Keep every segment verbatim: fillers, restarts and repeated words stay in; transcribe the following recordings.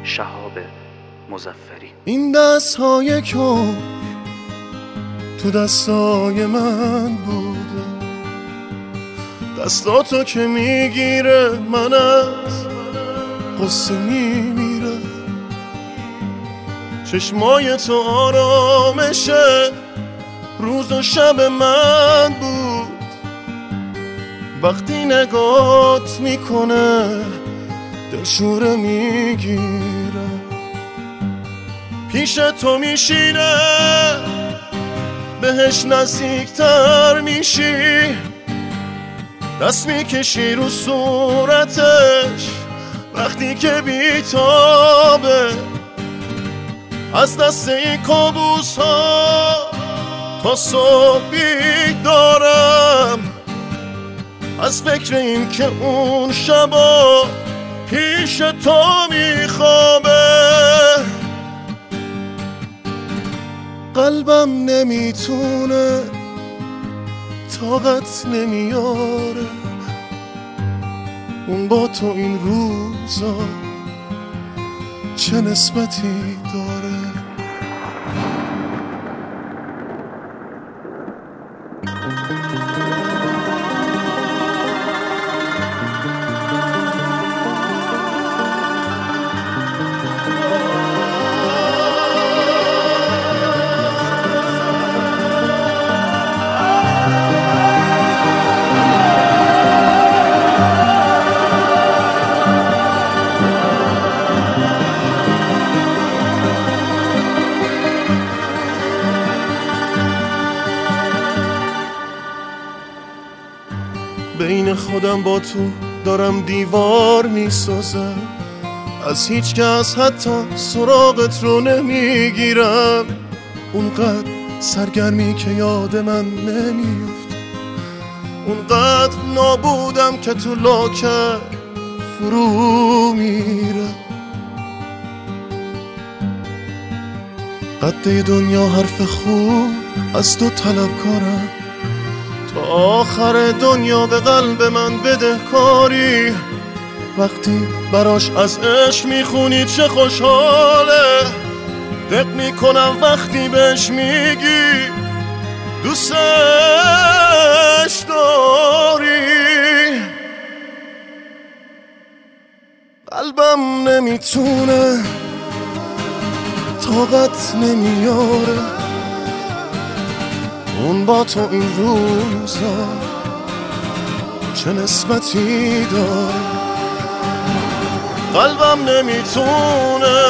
شهاب مظفری. این دست های کن تو دستای من بوده، دستاتو که میگیره من از قصه میمیره، چشمای تو آرامشه روز و شب من بود، وقتی نگات میکنه دلشوره میگیره، پیش تو میشینه بهش نزدیکتر میشی، دست میکشی رو صورتش وقتی که بیتابه، از دست این کابوس ها تا صبح بیدارم، از فکر این که اون شبا پیش تو میخوابه، قلبم نمیتونه طاقت نمیاره اون با تو این روزا چه نسبتی داره. بین خودم با تو دارم دیوار میسازم، از هیچ کس حتی سراغت رو نمیگیرم، اونقدر سرگرمی که یاد من نمیفت، اونقدر نابودم که تو لاکر فرو میره، قد دنیا حرف خوب از تو طلبکارم، تا آخر دنیا به قلب من بدهکاری، وقتی براش از عشق میخونی چه خوشحاله، دق میکنم وقتی بهش میگی دوستش داری، قلبم نمیتونه طاقت نمیاره اون با تو این روزا چه نسبتی داره، قلبم نمیتونه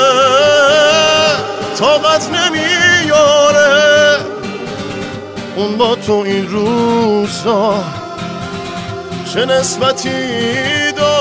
طاقت نمیاره اون با تو این روزا چه نسبتی داره.